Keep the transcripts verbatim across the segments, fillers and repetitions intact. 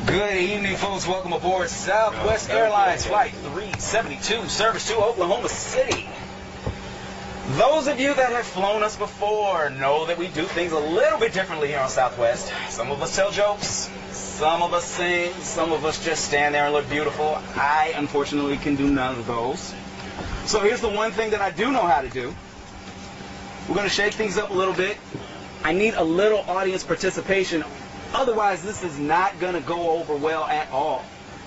Good evening, folks. Welcome aboard Southwest Airlines Flight three seventy-two, service to Oklahoma City. Those of you that have flown us before know that we do things a little bit differently here on Southwest. Some of us tell jokes, some of us sing, some of us just stand there and look beautiful. I, unfortunately, can do none of those. So here's the one thing that I do know how to do. We're going to shake things up a little bit. I need a little audience participation. Otherwise, this is not going to go over well at all.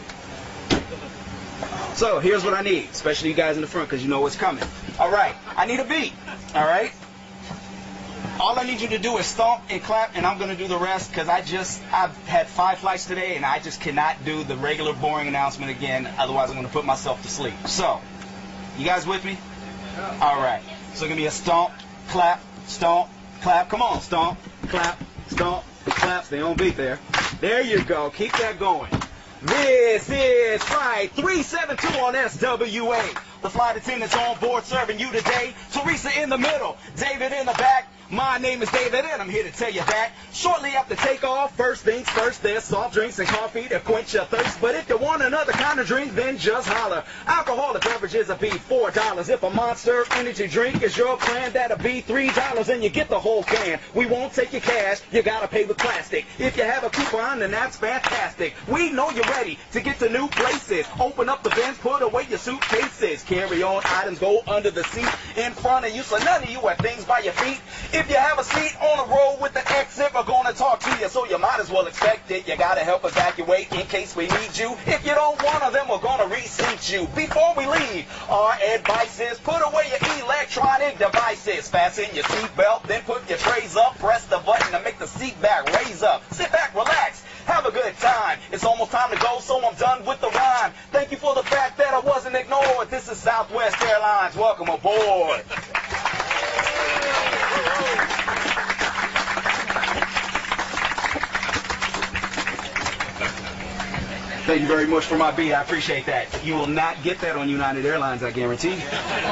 So here's what I need, especially you guys in the front, because you know what's coming. All right, I need a beat. All right. All I need you to do is stomp and clap, and I'm going to do the rest, because I just, I've had five flights today, and I just cannot do the regular boring announcement again. Otherwise, I'm going to put myself to sleep. So, you guys with me? All right. So, give me a stomp, clap, stomp, clap. Come on, stomp, clap, stomp, clap. Stay on beat there. There you go. Keep that going. This is Flight three seventy-two on S W A. The flight attendants on board serving you today. Teresa in the middle, David in the back. My name is David, and I'm here to tell you that shortly after takeoff, first things first, there's soft drinks and coffee to quench your thirst. But if you want another kind of drink, then just holler. Alcoholic beverages will be four dollars. If a Monster Energy drink is your plan, that'll be three dollars, and you get the whole can. We won't take your cash, you gotta pay with plastic. If you have a coupon, then that's fantastic. We know you're ready to get to new places. Open up the bins, put away your suitcases. Carry on items, go under the seat in front of you, so none of you have things by your feet. If you have a seat on the road with the exit, we're going to talk to you, so you might as well expect it. You got to help evacuate in case we need you. If you don't want them, we're going to reseat you. Before we leave, our advice is put away your electronic devices. Fasten your seatbelt, then put your trays up. Press the button to make the seat back raise up. Sit back, relax, have a good time. It's almost time to go, so I'm done with the rhyme. Thank you for the fact that I wasn't ignored. This is Southwest Airlines. Welcome aboard. Thank you very much for my beat. I appreciate that. You will not get that on United Airlines, I guarantee.